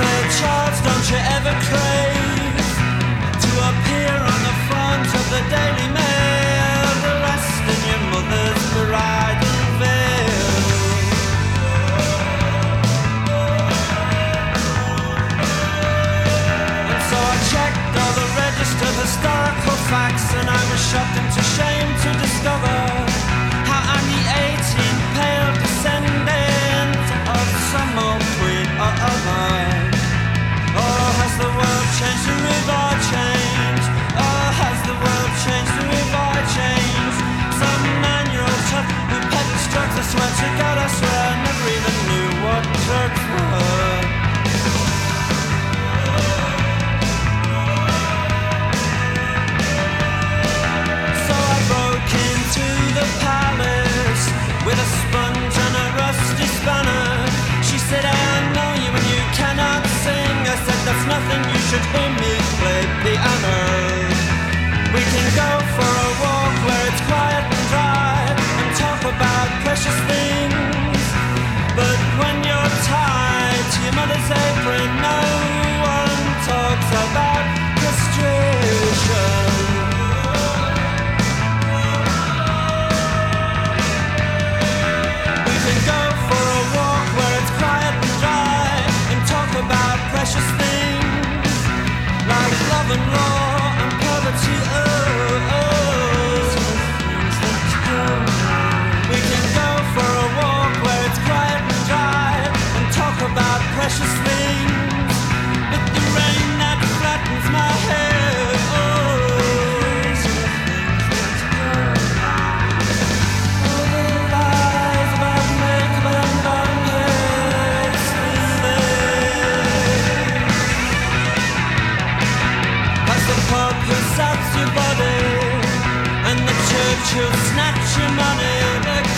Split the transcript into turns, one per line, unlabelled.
the charts, don't you ever crave to appear on the front of the Daily Mail, dressed in your mother's bridal veil? And so I checked all the registered historical facts, and I was shocked into shame to discover how I'm the 18th pale descendant of some old queen or other. Oh, has the world changed, the river changed? Oh, has the world changed, the river changed? Some 9-year-old chap who peddles drugs, I swear to God, I swear, never even knew what drugs were. So I broke into the palace with a sponge and a rusty spanner. She said, I know you and you cannot sing. I said, that's nothing, you should hear me play piano. We can go for a walk where it's quiet and dry and talk about precious things. But when you're tied to your mother's apron, no one talks about frustration. We can go for a walk where it's quiet and dry and talk about precious things like love and law and poverty. Oh, oh. We can go for a walk where it's quiet and dry and talk about precious things, but the rain that flattens my hair. Oh, all the lies about makeup and long hair still there. That's the pub who saps your body, and the church who'll snatch your money.